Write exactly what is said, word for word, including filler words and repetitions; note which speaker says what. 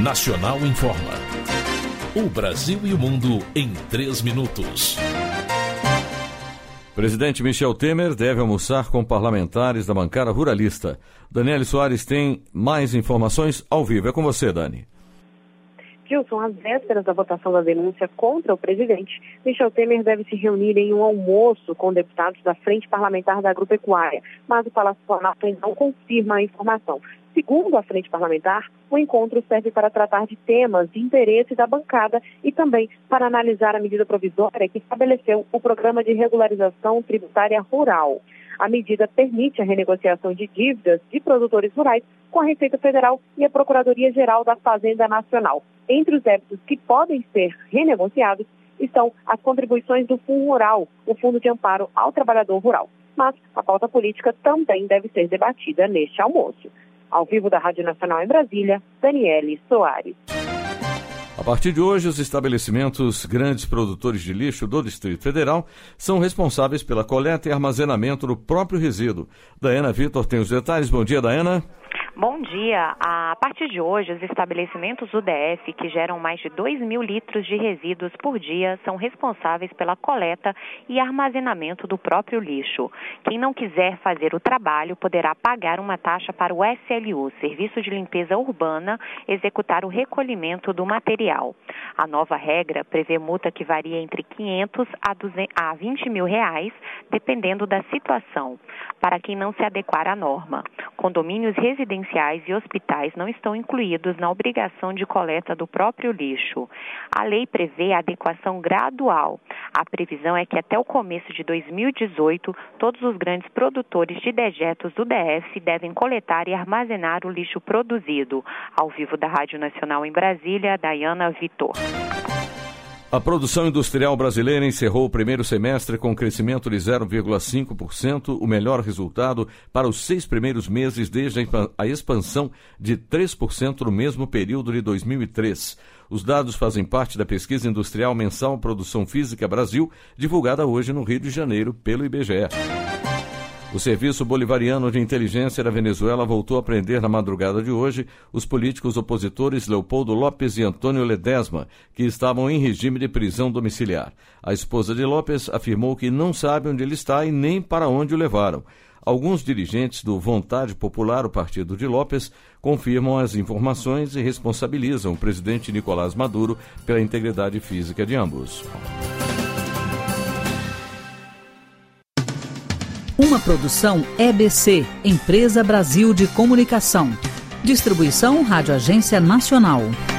Speaker 1: Nacional Informa. O Brasil e o mundo em três minutos.
Speaker 2: Presidente Michel Temer deve almoçar com parlamentares da bancada ruralista. Daniele Soares tem mais informações ao vivo. É com você, Dani.
Speaker 3: Gilson, às vésperas da votação da denúncia contra o presidente, Michel Temer deve se reunir em um almoço com deputados da Frente Parlamentar da Agropecuária, mas o Palácio Planalto ainda não confirma a informação. Segundo a Frente Parlamentar, o encontro serve para tratar de temas de interesse da bancada e também para analisar a medida provisória que estabeleceu o Programa de Regularização Tributária Rural. A medida permite a renegociação de dívidas de produtores rurais com a Receita Federal e a Procuradoria-Geral da Fazenda Nacional. Entre os débitos que podem ser renegociados estão as contribuições do Fundo Rural, o Fundo de Amparo ao Trabalhador Rural. Mas a pauta política também deve ser debatida neste almoço. Ao vivo da Rádio Nacional em Brasília, Daniele Soares.
Speaker 2: A partir de hoje, os estabelecimentos grandes produtores de lixo do Distrito Federal são responsáveis pela coleta e armazenamento do próprio resíduo. Daiana Vitor tem os detalhes. Bom dia, Daiana.
Speaker 4: Bom dia. A partir de hoje, os estabelecimentos U D F, que geram mais de dois mil litros de resíduos por dia, são responsáveis pela coleta e armazenamento do próprio lixo. Quem não quiser fazer o trabalho poderá pagar uma taxa para o S L U, Serviço de Limpeza Urbana, executar o recolhimento do material. A nova regra prevê multa que varia entre quinhentos a vinte mil reais, dependendo da situação, para quem não se adequar à norma. Condomínios residenciais e hospitais não estão incluídos na obrigação de coleta do próprio lixo. A lei prevê a adequação gradual. A previsão é que até o começo de dois mil e dezoito, todos os grandes produtores de dejetos do D F devem coletar e armazenar o lixo produzido. Ao vivo da Rádio Nacional em Brasília, Daiana Vitor.
Speaker 2: A produção industrial brasileira encerrou o primeiro semestre com crescimento de zero vírgula cinco por cento, o melhor resultado para os seis primeiros meses desde a expansão de três por cento no mesmo período de dois mil e três. Os dados fazem parte da pesquisa industrial mensal Produção Física Brasil, divulgada hoje no Rio de Janeiro pelo I B G E. O Serviço Bolivariano de Inteligência da Venezuela voltou a prender na madrugada de hoje os políticos opositores Leopoldo López e Antônio Ledesma, que estavam em regime de prisão domiciliar. A esposa de López afirmou que não sabe onde ele está e nem para onde o levaram. Alguns dirigentes do Vontade Popular, o partido de López, confirmam as informações e responsabilizam o presidente Nicolás Maduro pela integridade física de ambos.
Speaker 5: Uma produção E B C, Empresa Brasil de Comunicação. Distribuição Rádio Agência Nacional.